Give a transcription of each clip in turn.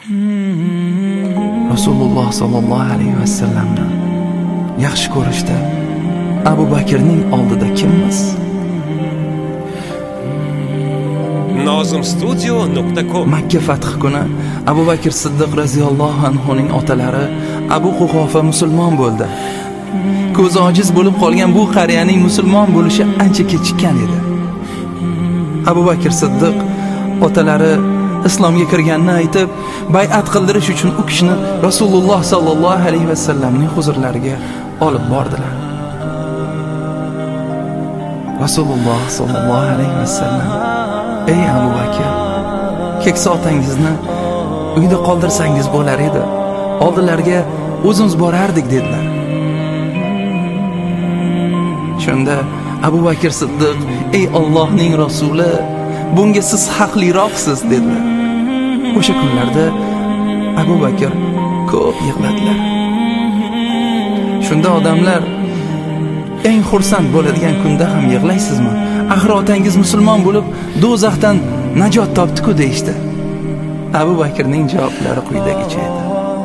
Rasululloh sallallohu alayhi vasallamni yaxshi ko'rishda Abu Bakrning oldida kimmiz? Nozimstudio.com Makka fathi kuni Abu Bakr Siddiq radhiyallohu anhuning otalari Abu Quhofa musulmon bo'ldi. Ko'zi ojiz bo'lib qolgan bu qariyaning musulmon bo'lishi ancha kechikkan edi. Abu Bakr Siddiq otalari islomga kirganini aytib, bay'at qildirish uchun u kishini Rasululloh sallallohu alayhi vasallamning huzurlariga olib bordilar. Rasululloh sallallohu alayhi vasallam: "Ey Abu Bakr, keksa otangizni uyda qoldirsangiz bo'lar edi. Oldilariga o'zimiz borardik" dedilar. Shunda Abu Bakr Siddiq: "Ey Allohning rasuli, bunga siz haqliroqsiz" dedilar. O'sha kunlarda Abu Bakr ko'p yig'ladilar. Shunda odamlar: "Eng xursand bo'ladigan kunda ham yig'laysizmi? Axir otangiz musulmon bo'lib do'zaxdan najot topdi-ku" deydi. Abu Bakrning javoblari quyidagicha edi.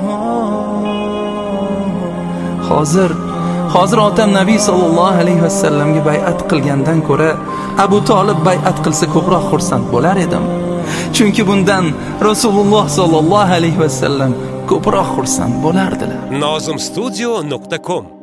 Hozir otam Nabiy sallallohu alayhi vasallamga bay'at qilgandan ko'ra Abu Talib bay'at qilsa ko'proq xursand bo'lar edim. Chunki bundan Rasululloh sallallohu alayhi vasallam ko'proq xursand bo'lardilar. Nozimstudio.com